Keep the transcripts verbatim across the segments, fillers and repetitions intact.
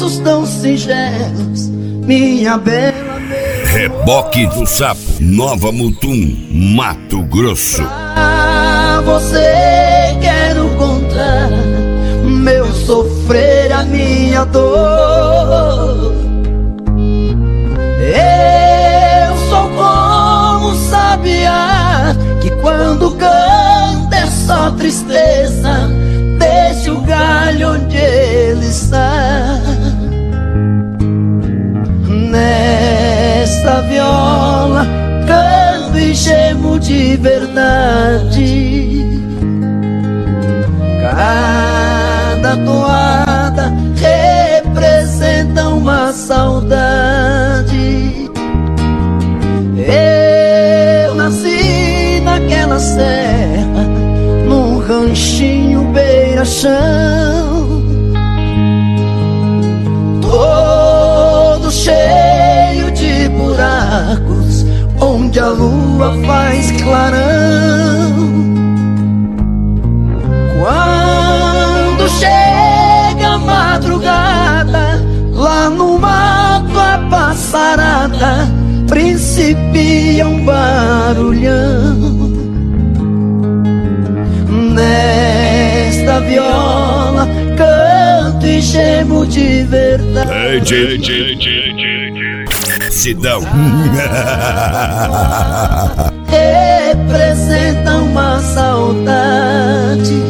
versos tão singelos, minha bela. Reboque do Sapo, Nova Mutum, Mato Grosso. Pra você quero contar meu sofrer, a minha dor. Eu sou como um sabiá que quando canta é só tristeza. Deixe o galho onde ele está. Nesta viola canto e gemo de verdade. Cada toada representa uma saudade. Eu nasci naquela serra, num ranchinho beira-chão, todo cheio de buracos, onde a lua faz clarão. Quando chega a madrugada, lá no mato a passarada principia um barulhão. Nesta viola canto e gemo de verdade. Sidão. Representa uma saudade.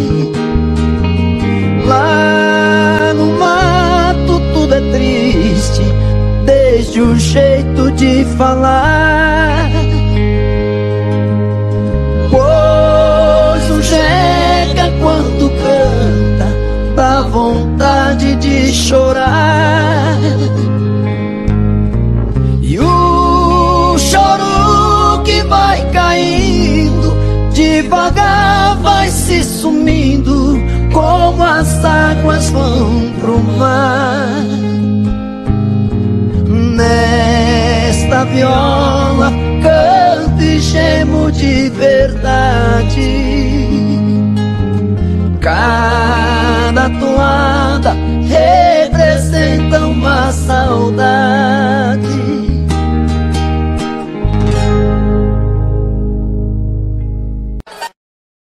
Lá no mato tudo é triste, desde o jeito de falar. Pois o jeca quando canta dá vontade de chorar. E o choro que vai caindo devagar vai se sumindo, como as águas vão pro mar. Nesta viola canto e gemo de verdade. Cada toada representa uma saudade.